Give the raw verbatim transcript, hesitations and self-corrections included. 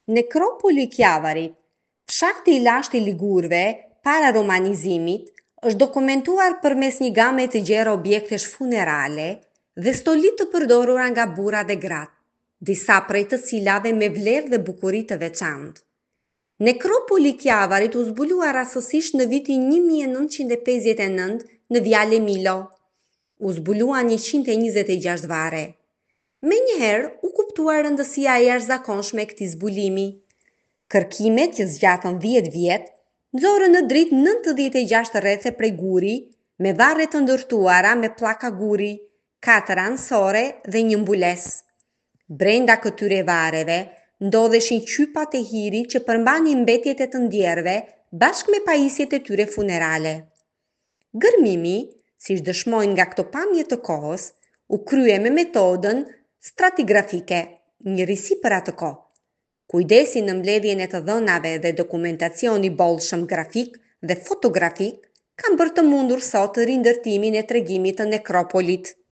Nekropoli i Kjavarit, fshati i lashtë i Ligurve para romanizimit, është dokumentuar përmes një game të gjera objektesh funerale dhe stolitë të përdorura nga burra dhe gratë, disa prej të cilave me vlerë dhe bukuri të veçantë. Nekropoli i Kjavarit u zbulua rastësisht në vitin një mijë e nëntëqind e pesëdhjetë e nëntë në Vjale Milo. U zbulua njëqind e njëzet e gjashtë vare. Me njëherë u kuptua rëndësia e jashtëzakonshme e këtij zbulimi. Kërkimet që zgjatën dhjetë vjet, nxorën në dritë nëntëdhjetë e gjashtë rrethe prej guri, me varre të ndërtuara me pllaka guri, katër anësore dhe një mbules. Brenda këtyre varreve ndodheshin qypat e hiri që përmbanin mbetjet e të ndjerëve bashkë me pajisjet e tyre funerale. Gërmimi, siç dëshmojnë nga këto pamje të kohës, u krye me metodën stratigrafike, njërisi për atë kohë. Kujdesi në mbledhjen e të dhënave dhe dokumentacioni bollshëm grafik dhe fotografik kanë bërë të mundur sot rindërtimin e tregimit të nekropolit.